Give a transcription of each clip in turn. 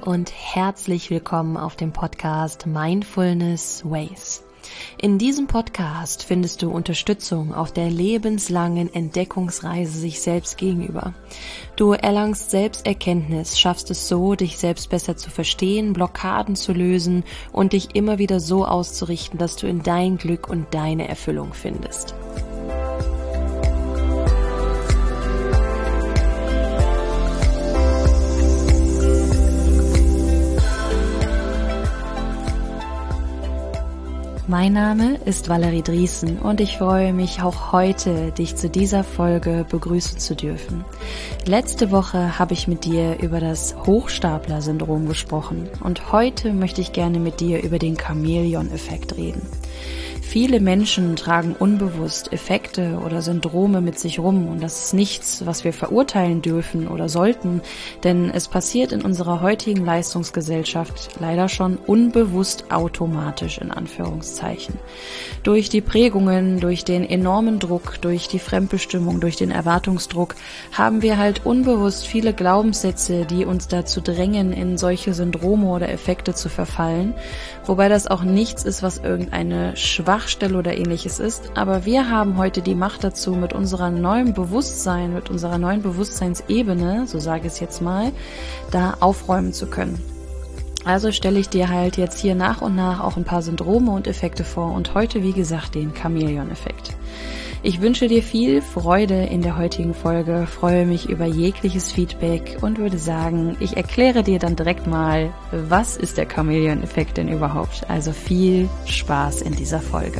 und herzlich willkommen auf dem Podcast Mindfulness Ways. In diesem Podcast findest du Unterstützung auf der lebenslangen Entdeckungsreise sich selbst gegenüber. Du erlangst Selbsterkenntnis, schaffst es so, dich selbst besser zu verstehen, Blockaden zu lösen und dich immer wieder so auszurichten, dass du in dein Glück und deine Erfüllung findest. Mein Name ist Valerie Drießen und ich freue mich auch heute, dich zu dieser Folge begrüßen zu dürfen. Letzte Woche habe ich mit dir über das Hochstapler-Syndrom gesprochen und heute möchte ich gerne mit dir über den Chamäleon-Effekt reden. Viele Menschen tragen unbewusst Effekte oder Syndrome mit sich rum und das ist nichts, was wir verurteilen dürfen oder sollten, denn es passiert in unserer heutigen Leistungsgesellschaft leider schon unbewusst automatisch in Anführungszeichen. Durch die Prägungen, durch den enormen Druck, durch die Fremdbestimmung, durch den Erwartungsdruck haben wir halt unbewusst viele Glaubenssätze, die uns dazu drängen, in solche Syndrome oder Effekte zu verfallen, wobei das auch nichts ist, was irgendeine Schwachstelle oder ähnliches ist, aber wir haben heute die Macht dazu, mit unserem neuen Bewusstsein, mit unserer neuen Bewusstseinsebene, so sage ich es jetzt mal, da aufräumen zu können. Also stelle ich dir halt jetzt hier nach und nach auch ein paar Syndrome und Effekte vor und heute, wie gesagt, den Chamäleon-Effekt. Ich wünsche dir viel Freude in der heutigen Folge, freue mich über jegliches Feedback und würde sagen, ich erkläre dir dann direkt mal, was ist der Chamäleon-Effekt denn überhaupt? Also viel Spaß in dieser Folge.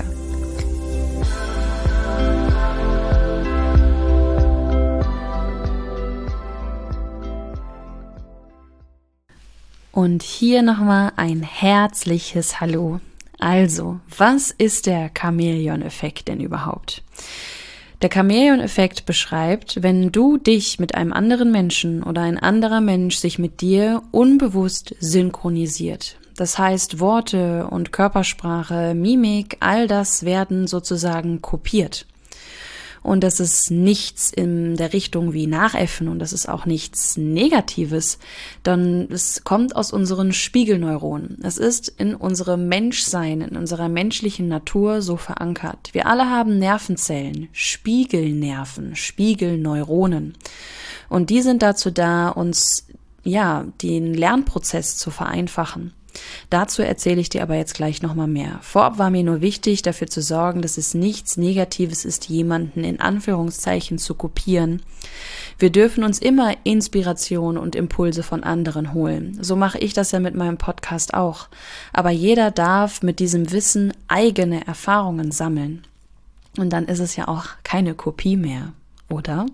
Und hier nochmal ein herzliches Hallo. Also, was ist der Chamäleon-Effekt denn überhaupt? Der Chamäleon-Effekt beschreibt, wenn du dich mit einem anderen Menschen oder ein anderer Mensch sich mit dir unbewusst synchronisiert. Das heißt, Worte und Körpersprache, Mimik, all das werden sozusagen kopiert. Und das ist nichts in der Richtung wie Nachäffen und das ist auch nichts Negatives, denn es kommt aus unseren Spiegelneuronen. Es ist in unserem Menschsein, in unserer menschlichen Natur so verankert. Wir alle haben Nervenzellen, Spiegelnerven, Spiegelneuronen. Und die sind dazu da, uns den Lernprozess zu vereinfachen. Dazu erzähle ich dir aber jetzt gleich nochmal mehr. Vorab war mir nur wichtig, dafür zu sorgen, dass es nichts Negatives ist, jemanden in Anführungszeichen zu kopieren. Wir dürfen uns immer Inspiration und Impulse von anderen holen. So mache ich das ja mit meinem Podcast auch. Aber jeder darf mit diesem Wissen eigene Erfahrungen sammeln. Und dann ist es ja auch keine Kopie mehr, oder?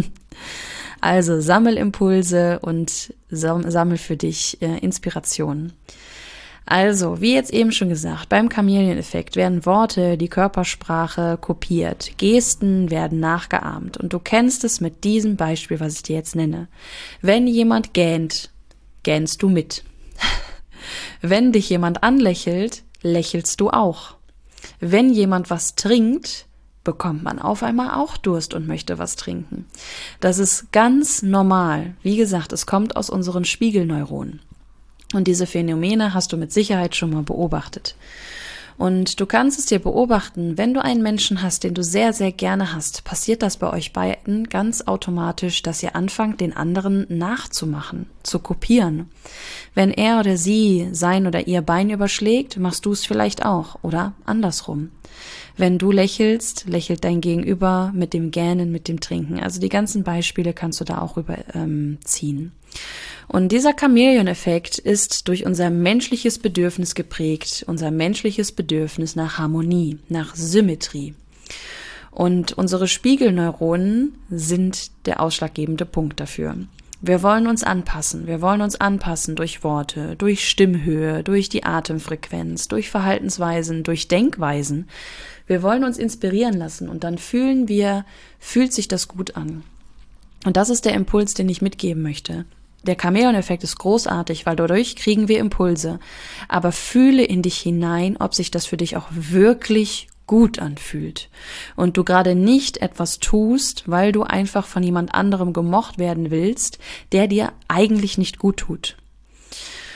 Also sammel Impulse und sammel für dich Inspirationen. Also, wie jetzt eben schon gesagt, beim Chamäleon-Effekt werden Worte, die Körpersprache kopiert, Gesten werden nachgeahmt und du kennst es mit diesem Beispiel, was ich dir jetzt nenne. Wenn jemand gähnt, gähnst du mit. Wenn dich jemand anlächelt, lächelst du auch. Wenn jemand was trinkt, bekommt man auf einmal auch Durst und möchte was trinken. Das ist ganz normal. Wie gesagt, es kommt aus unseren Spiegelneuronen. Und diese Phänomene hast du mit Sicherheit schon mal beobachtet. Und du kannst es dir beobachten, wenn du einen Menschen hast, den du sehr, sehr gerne hast, passiert das bei euch beiden ganz automatisch, dass ihr anfangt, den anderen nachzumachen, zu kopieren. Wenn er oder sie sein oder ihr Bein überschlägt, machst du es vielleicht auch oder andersrum. Wenn du lächelst, lächelt dein Gegenüber mit dem Gähnen, mit dem Trinken. Also die ganzen Beispiele kannst du da auch ziehen. Und dieser Chamäleon-Effekt ist durch unser menschliches Bedürfnis geprägt, unser menschliches Bedürfnis nach Harmonie, nach Symmetrie. Und unsere Spiegelneuronen sind der ausschlaggebende Punkt dafür. Wir wollen uns anpassen. Wir wollen uns anpassen durch Worte, durch Stimmhöhe, durch die Atemfrequenz, durch Verhaltensweisen, durch Denkweisen. Wir wollen uns inspirieren lassen und dann fühlt sich das gut an. Und das ist der Impuls, den ich mitgeben möchte. Der Chamäleon-Effekt ist großartig, weil dadurch kriegen wir Impulse. Aber fühle in dich hinein, ob sich das für dich auch wirklich gut anfühlt. Und du gerade nicht etwas tust, weil du einfach von jemand anderem gemocht werden willst, der dir eigentlich nicht gut tut.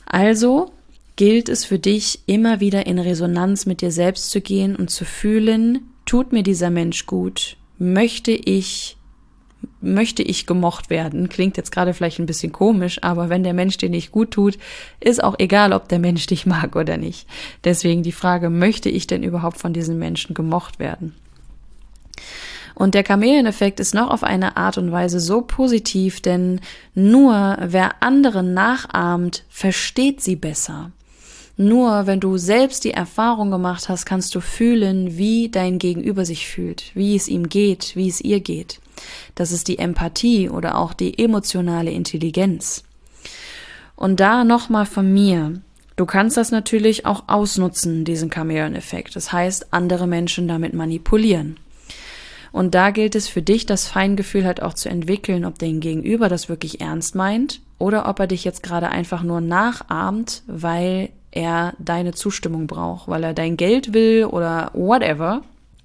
Also gilt es für dich, immer wieder in Resonanz mit dir selbst zu gehen und zu fühlen, tut mir dieser Mensch gut? Möchte ich gemocht werden? Klingt jetzt gerade vielleicht ein bisschen komisch, aber wenn der Mensch dir nicht gut tut, ist auch egal, ob der Mensch dich mag oder nicht. Deswegen die Frage, möchte ich denn überhaupt von diesen Menschen gemocht werden? Und der Chamäleon-Effekt ist noch auf eine Art und Weise so positiv, denn nur wer anderen nachahmt, versteht sie besser. Nur wenn du selbst die Erfahrung gemacht hast, kannst du fühlen, wie dein Gegenüber sich fühlt, wie es ihm geht, wie es ihr geht. Das ist die Empathie oder auch die emotionale Intelligenz. Und da nochmal von mir. Du kannst das natürlich auch ausnutzen, diesen Chamäleon-Effekt. Das heißt, andere Menschen damit manipulieren. Und da gilt es für dich, das Feingefühl halt auch zu entwickeln, ob dein Gegenüber das wirklich ernst meint oder ob er dich jetzt gerade einfach nur nachahmt, weil er deine Zustimmung braucht, weil er dein Geld will oder whatever.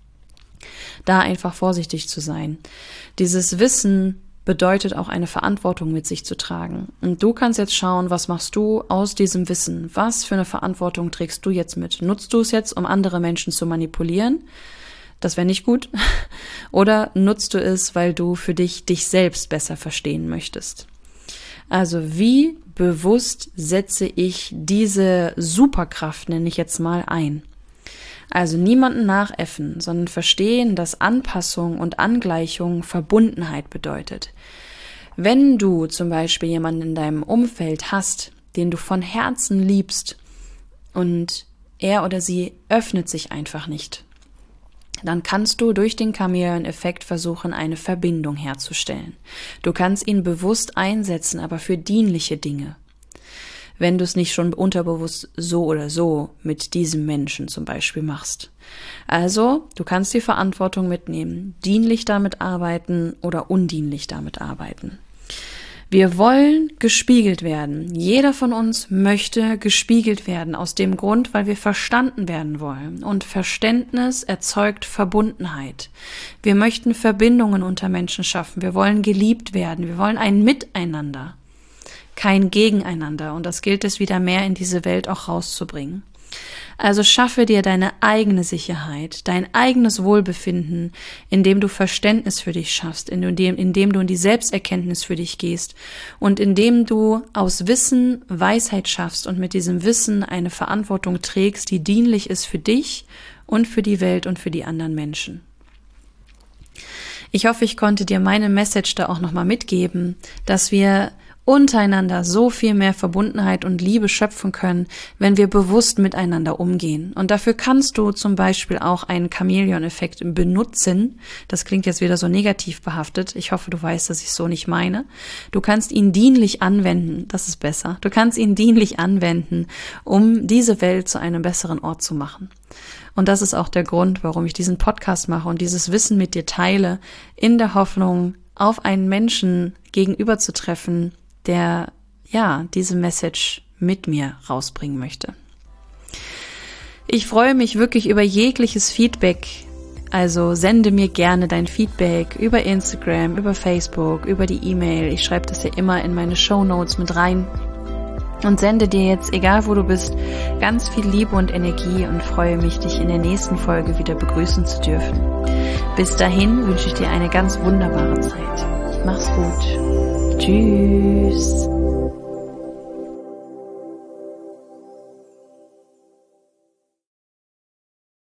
Da einfach vorsichtig zu sein. Dieses Wissen bedeutet auch eine Verantwortung mit sich zu tragen. Und du kannst jetzt schauen, was machst du aus diesem Wissen? Was für eine Verantwortung trägst du jetzt mit? Nutzt du es jetzt, um andere Menschen zu manipulieren? Das wäre nicht gut. Oder nutzt du es, weil du für dich selbst besser verstehen möchtest? Also wie bewusst setze ich diese Superkraft, nenne ich jetzt mal, ein? Also niemanden nachäffen, sondern verstehen, dass Anpassung und Angleichung Verbundenheit bedeutet. Wenn du zum Beispiel jemanden in deinem Umfeld hast, den du von Herzen liebst und er oder sie öffnet sich einfach nicht, dann kannst du durch den Chamäleon-Effekt versuchen, eine Verbindung herzustellen. Du kannst ihn bewusst einsetzen, aber für dienliche Dinge. Wenn du es nicht schon unterbewusst so oder so mit diesem Menschen zum Beispiel machst. Also, du kannst die Verantwortung mitnehmen, dienlich damit arbeiten oder undienlich damit arbeiten. Wir wollen gespiegelt werden. Jeder von uns möchte gespiegelt werden, aus dem Grund, weil wir verstanden werden wollen. Und Verständnis erzeugt Verbundenheit. Wir möchten Verbindungen unter Menschen schaffen. Wir wollen geliebt werden. Wir wollen ein Miteinander, kein Gegeneinander. Und das gilt es wieder mehr in diese Welt auch rauszubringen. Also schaffe dir deine eigene Sicherheit, dein eigenes Wohlbefinden, indem du Verständnis für dich schaffst, indem du in die Selbsterkenntnis für dich gehst und indem du aus Wissen Weisheit schaffst und mit diesem Wissen eine Verantwortung trägst, die dienlich ist für dich und für die Welt und für die anderen Menschen. Ich hoffe, ich konnte dir meine Message da auch nochmal mitgeben, dass wir untereinander so viel mehr Verbundenheit und Liebe schöpfen können, wenn wir bewusst miteinander umgehen. Und dafür kannst du zum Beispiel auch einen Chamäleon-Effekt benutzen. Das klingt jetzt wieder so negativ behaftet. Ich hoffe, du weißt, dass ich es so nicht meine. Du kannst ihn dienlich anwenden. Das ist besser. Du kannst ihn dienlich anwenden, um diese Welt zu einem besseren Ort zu machen. Und das ist auch der Grund, warum ich diesen Podcast mache und dieses Wissen mit dir teile, in der Hoffnung, auf einen Menschen gegenüber zu treffen, der diese Message mit mir rausbringen möchte. Ich freue mich wirklich über jegliches Feedback. Also sende mir gerne dein Feedback über Instagram, über Facebook, über die E-Mail. Ich schreibe das ja immer in meine Shownotes mit rein. Und sende dir jetzt, egal wo du bist, ganz viel Liebe und Energie und freue mich, dich in der nächsten Folge wieder begrüßen zu dürfen. Bis dahin wünsche ich dir eine ganz wunderbare Zeit. Mach's gut. Tschüss.